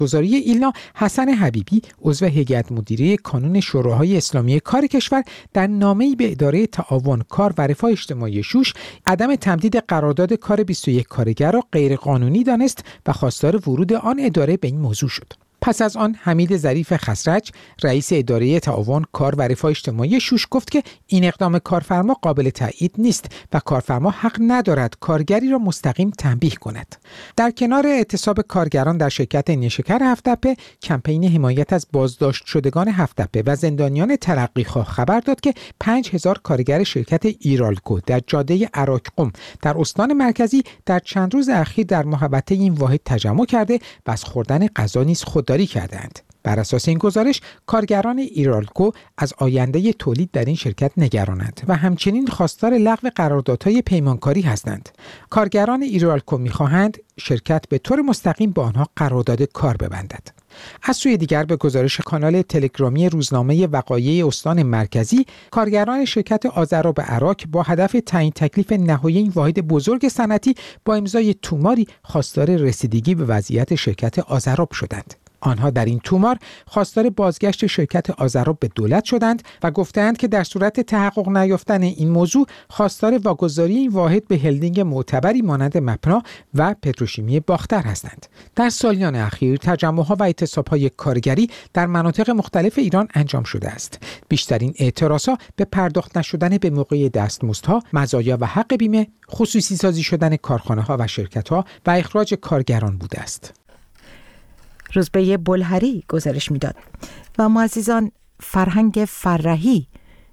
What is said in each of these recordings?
گزاری ایلنا، حسن حبیبی عضو هیئت مدیره کانون شوراهای اسلامی کار کشور در نامه‌ای به اداره تعاون کار و رفاه اجتماعی شوش عدم تمدید قرارداد کار 21 کارگر را غیرقانونی دانست و خواستار ورود آن اداره به این موضوع شد. پس از آن حمید ظریف خسرج رئیس اداره تعاون کار و رفاه اجتماعی شوش گفت که این اقدام کارفرما قابل تایید نیست و کارفرما حق ندارد کارگری را مستقیم تنبیه کند. در کنار اعتصاب کارگران در شرکت نیشکر هفت‌تپه، کمپین حمایت از بازداشت شدگان هفت‌تپه و زندانیان ترقیخواه خبر داد که 5000 کارگر شرکت ایرالکو در جاده عراق‌قم در استان مرکزی در چند روز اخیر در محوطه این واحد تجمع کرده و از خوردن غذا نیز خودداری کردند. بر اساس این گزارش، کارگران ایرالکو از آینده تولید در این شرکت نگرانند و همچنین خواستار لغو قراردادهای پیمانکاری هستند. کارگران ایرالکو می‌خواهند شرکت به طور مستقیم با آنها قرارداد کار ببندد. از سوی دیگر به گزارش کانال تلگرامی روزنامه وقایع استان مرکزی، کارگران شرکت آذراب عراق با هدف تعیین تکلیف نهایی این واحد بزرگ صنعتی با امضای توماری خواستار رسیدگی به وضعیت شرکت آذراب شدند. آنها در این تومار خواستار بازگشت شرکت آذراب به دولت شدند و گفتند که در صورت تحقق نیافتن این موضوع خواستار واگذاری این واحد به هلدینگ معتبری مانند مپنا و پتروشیمی باختر هستند. در سالیان اخیر تجمع‌ها و اعتصاب‌های کارگری در مناطق مختلف ایران انجام شده است. بیشترین اعتراض‌ها به پرداخت نشدن به موقع دستمزدها، مزایا و حق بیمه، خصوصی سازی شدن کارخانه‌ها و شرکت‌ها و اخراج کارگران بوده است. روزبه بلهری گزارش میداد. و معززان، فرهنگ فرهی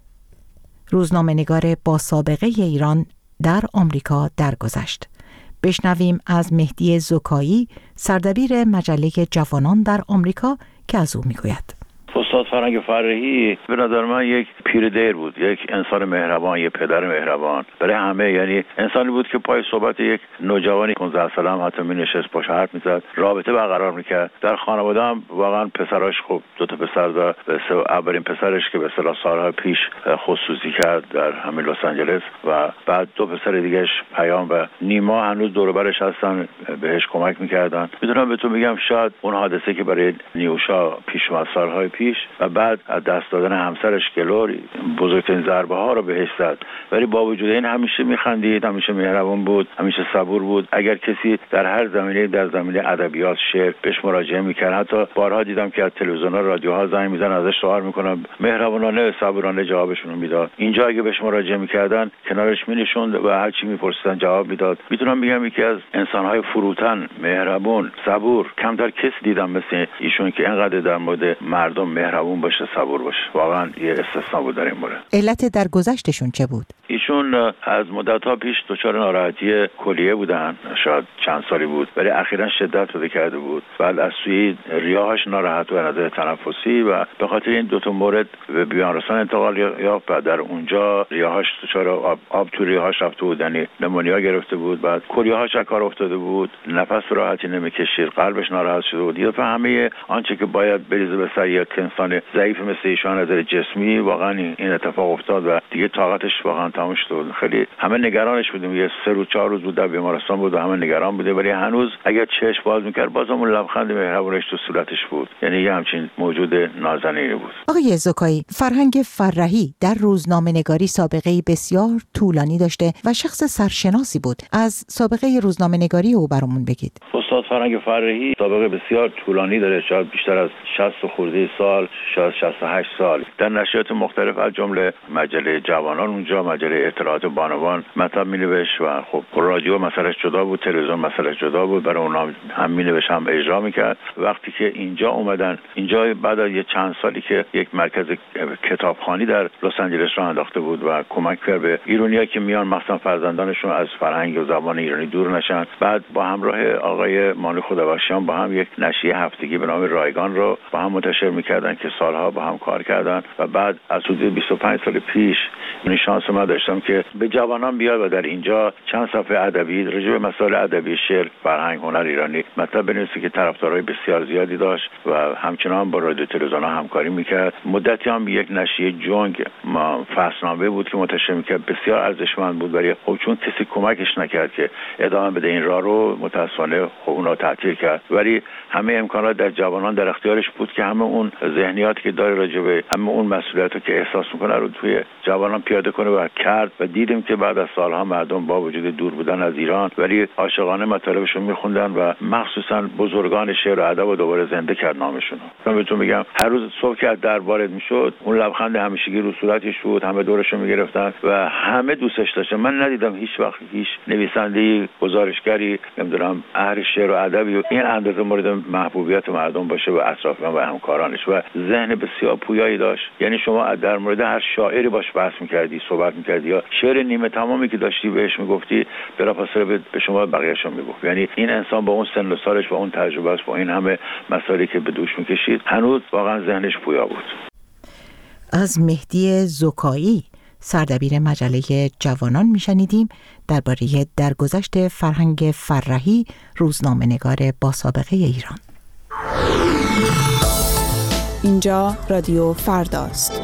روزنامه‌نگار با سابقه ایران در آمریکا درگذشت. بشنویم از مهدی زکایی، سردبیر مجله جوانان در آمریکا، که از او میگوید. استاد فرهنگ فرهی به نظر من یک پیردیر بود، یک انسان مهربان، یک پدر مهربان برای همه. یعنی انسانی بود که پای صحبت یک نوجوانی 15 ساله هم حتی می‌نشست، باهاش حرف می‌زد، رابطه برقرار می‌کرد. در خانواده هم واقعا پسراش خوب، دو تا پسر داشت. اولین پسرش که به اصطلاح سال‌ها پیش خصوصی کرد در همین لس آنجلس و بعد دو پسر دیگه‌اش پیام و نیما هنوز دور و برش هستن، بهش کمک می‌کردن. می‌دونم بهتون میگم شاید اون حادثه که برای نیوشا پیش اومد سال‌های پیش و بعد از دست دادن همسرش گلور بزرگترین ضربه ها رو بهش زد، ولی با وجود این همیشه میخندید، همیشه مهربان بود، همیشه صبور بود. اگر کسی در هر زمینه، در زمینه ادبیات، شعر بهش مراجعه میکرد، حتی بارها دیدم که از تلویزیون‌ها، رادیوها زنگ میزنن ازش سوال میکنن، مهربانانه، صبورانه جوابشون رو میداد. اینجا اگه بهش مراجعه میکردن کنارش مینشوند و هر چی میپرسیدن جواب میداد. میتونم بگم یکی از انسان‌های فروتن، مهربان، صبور، کمتر کس دیدم مثل ایشون که اینقدر در مورد مردم مهربون باشه، صبور باشه. واقعا یه استثنا بود در این مورد. علت درگذشتشون چه بود؟ ایشون از مدت‌ها پیش دچار ناراحتی کلیه بودن، شاید چند سالی بود، ولی اخیراً شدت پیدا کرده بود. بعد از سوی ریه‌هاش ناراحت و از نظر تنفسی و به خاطر این دو تا مورد به بیمارستان انتقال یافت و در اونجا ریه‌هاش دچار آب تو ریه‌هاش رفته بود، یعنی نمونیا گرفته بود، بعد کلیه‌هاش از کار افتاده بود، نفس راحتی نمی‌کشید، قلبش ناراحت شده بود. یه همه آنچه که باید بریزه به سر یک انسان ضعیف مثل ایشان از نظر جسمی، واقعا این اتفاق افتاد و دیگه طاقتش واقعا تموم شد. خیلی همه نگرانش بودیم. یه 3 روز 4 روز بود در بیمارستان بود و همه نگران بوده، ولی هنوز اگر چشم باز می‌کرد بازم اون لبخند مهربونش تو صورتش بود. یعنی یه همچین موجود نازنینی بود. آقای زکایی، فرهنگ فرهی در روزنامه‌نگاری سابقه‌ای بسیار طولانی داشته و شخص سرشناسی بود. از سابقه روزنامه‌نگاری او برامون بگید. استاد فرهنگ فرهی سابقه بسیار طولانی داره، شاید بیشتر از 60 خورده سال، شاید 68 سال در نشریات مختلف از جمله مجله جوانان، اونجا مجله اطلاعات بانوان مطلب می‌نوشت و خب رادیو مسئله‌اش جدا بود، تلویزیون مسئله‌اش جدا بود، برای اونها هم می‌نوشت هم اجرا می‌کرد. وقتی که اینجا اومدن، اینجا بعد از چند سالی که یک مرکز کتابخوانی در لس آنجلس راه انداخته بود و کمک کرد به ایرانی‌ها که میان مثلا فرزندانشون از فرهنگ و زبان ایرانی دور نشن، بعد با همراه آقای مانو خدابخشیان با هم یک نشریه هفتگی به نام رایگان رو با هم منتشر می‌کردن که سالها با هم کار کردن و بعد از حدود 25 سال پیش این شانس ما داشتم که به جوانان بیاد و در اینجا چند صفحه ادبی راجع به مسائل ادبی، شعر، فرهنگ، هنر ایرانی مطلب بنویسه که طرفدارای بسیار زیادی داشت و همچنان با رادیو تلویزیون‌ها همکاری می‌کرد. مدتی هم یک نشریه جنگ ما فصلنامه بود که منتشر می‌کرد، بسیار ارزشمند بود، ولی خب چون کسی کمکش نکرد که ادامه بده این راه رو، متأسفانه خب اونا تعطیل کرد، ولی همه امکانات در جوانان در اختیارش بود که همه اون ذهنیاتی که داره راجع به همه اون مسئولیت‌ها که احساس میکنه رو توی جوانان پیاده کنه و کرد و دیدیم که بعد از سالها مردم با وجود دور بودن از ایران ولی عاشقانه مطالبشون میخوندن و مخصوصا بزرگان شعر و ادب رو دوباره زنده کرد نامشون. من بهتون میگم هر روز صبح که از در وارد میشد اون لبخند همیشگی رو صورتش بود، همه دورشو میگرفتن و همه دوستش داشتن. من ندیدم هیچ وقت هیچ نویسنده‌ای، گزارشگری، نمیدونم اهل شعر و ادبی این اندازه مورد محبوبیت مردم باشه و اطرافیان و همکارانش و ذهن بسیار پویایی داشت. یعنی شما در مورد هر شاعری باش بحث می‌کردی، صحبت می‌کردی یا شعر نیمه تمامی که داشتی بهش میگفتی بلافاصله به شما بقیه‌شون میگفت. یعنی این انسان با اون سن و سالش و اون تجربهش با این همه مسائلی که به دوش می‌کشید هنوز واقعا ذهنش پویا بود. از مهدی زکایی سردبیر مجله جوانان میشنیدیم درباره درگذشت فرهنگ فرهی، روزنامه‌نگار با سابقه ایران. اینجا رادیو فرداست.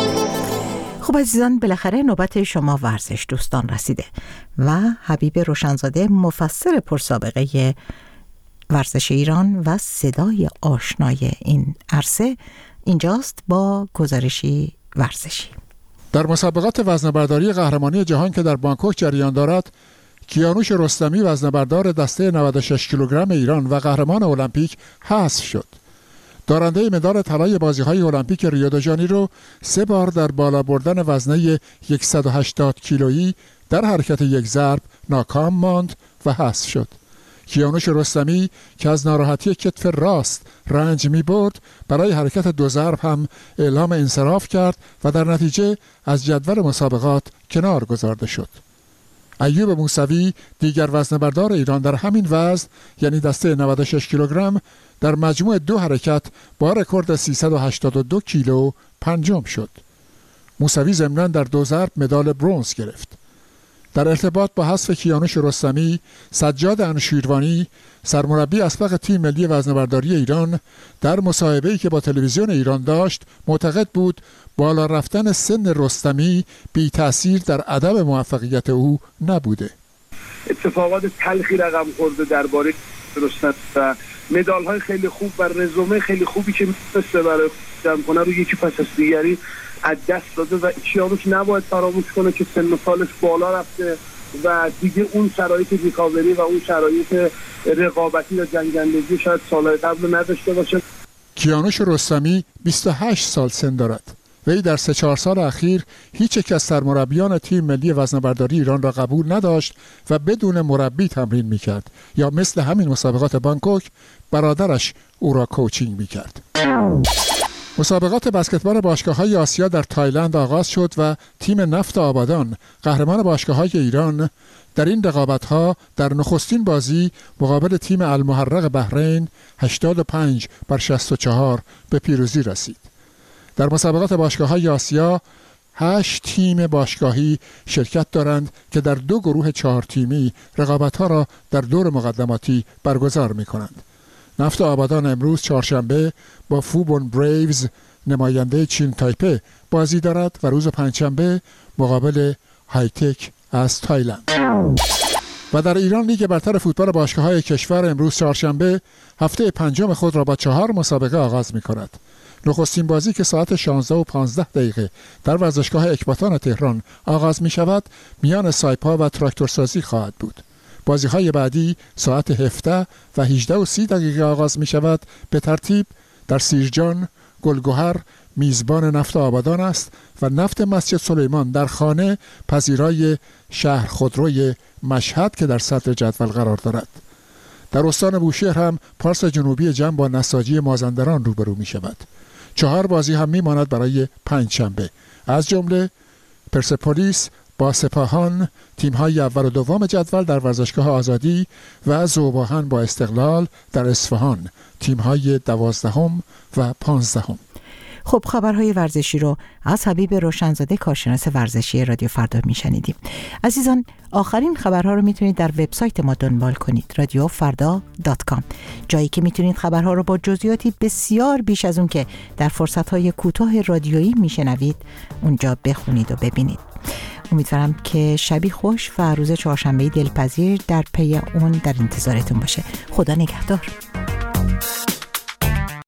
خب عزیزان، بالاخره نوبت شما ورزش دوستان رسیده و حبیب روشنزاده مفسر پرسابقه ورزش ایران و صدای آشنای این عرصه اینجاست با گزارشی ورزشی. در مسابقات وزنه‌برداری قهرمانی جهان که در بانکوک جریان دارد، کیانوش رستمی وزنه‌بردار دسته 96 کیلوگرم ایران و قهرمان المپیک حذف شد. دارنده مدال طلای بازی‌های المپیک ریو د ژانیرو 3 بار در بالا بردن وزنه 180 کیلویی در حرکت یک ضرب ناکام ماند و حذف شد. کیانوش رستمی که از ناراحتی کتف راست رنج می برد برای حرکت 2 ضرب هم اعلام انصراف کرد و در نتیجه از جدول مسابقات کنار گذارده شد. ایوب موسوی دیگر وزنه‌بردار ایران در همین وزن یعنی دسته 96 کیلوگرم در مجموع 2 حرکت با رکورد 382 کیلو پنجم شد. موسوی ضمناً در 2 ضرب مدال برنز گرفت. در ارتباط با حذف کیانوش رستمی، سجاد انوشیروانی سرمربی اسبق تیم ملی وزنه‌برداری ایران در مصاحبه‌ای که با تلویزیون ایران داشت معتقد بود بالا رفتن سن رستمی بی تأثیر در عدم موفقیت او نبوده. اتفاقات تلخی رقم خورده درباره رستمی و مدال‌های خیلی خوب و رزومه خیلی خوبی که می‌تونسته برای جمع کنه رو یکی پس از دیگری از دست داده و کیانوش نباید فراموش کنه که سن و سالش بالا رفته و دیگه اون شرایط ریکاوری و اون شرایط رقابتی و جنگندگی شاید سالهای قبل نداشته باشه. کیانوش رستمی 28 سال سن دارد. وی در 3-4 سال اخیر هیچ یک از سرمربیان تیم ملی وزنه‌برداری ایران را قبول نداشت و بدون مربی تمرین می‌کرد یا مثل همین مسابقات بانکوک برادرش او را کوچینگ می‌کرد. مسابقات بسکتبال باشگاه‌های آسیا در تایلند آغاز شد و تیم نفت آبادان قهرمان باشگاه‌های ایران در این رقابت‌ها در نخستین بازی مقابل تیم المحرق بحرین 85-64 به پیروزی رسید. در مسابقات باشگاه‌های آسیا 8 تیم باشگاهی شرکت دارند که در 2 گروه 4 تیمی رقابت‌ها را در دور مقدماتی برگزار می‌کنند. نفت آبادان امروز چهارشنبه با فوبون بریوز نماینده چین تایپه بازی دارد و روز پنجشنبه مقابل هایتک از تایلند. و در ایران لیگ برتر فوتبال باشگاه‌های کشور امروز چهارشنبه هفته 5 خود را با 4 مسابقه آغاز می‌کند. نخستین بازی که ساعت 16:15 در ورزشگاه اکباتان تهران آغاز می‌شود میان سایپا و تراکتورسازی خواهد بود. بازی‌های بعدی ساعت 17 و 18:30 آغاز می‌شود. به ترتیب در سیرجان گلگهر میزبان نفت آبادان است و نفت مسجد سلیمان در خانه پذیرای شهر خودروی مشهد که در صدر جدول قرار دارد. در استان بوشهر هم پارس جنوبی جمع با نساجی مازندران روبرو می‌شود. 4 بازی هم می‌ماند برای پنجشنبه، از جمله پرسپولیس با سپاهان تیم‌های اول و دوم جدول در ورزشگاه آزادی و ذوب‌آهن با استقلال در اصفهان تیم‌های 12 و 15. خب خبرهای ورزشی رو از حبیب روشنزاده کارشناس ورزشی رادیو فردا میشنیدیم. عزیزان، آخرین خبرها رو میتونید در وبسایت ما دنبال کنید، radiofarda.com، جایی که میتونید خبرها رو با جزئیاتی بسیار بیش از اون که در فرصتهای کوتاه رادیویی میشنوید اونجا بخونید و ببینید. امیدوارم که شبی خوش و روز چهارشنبه دلپذیر در پی اون در انتظارتون باشه. خدا نگهدار.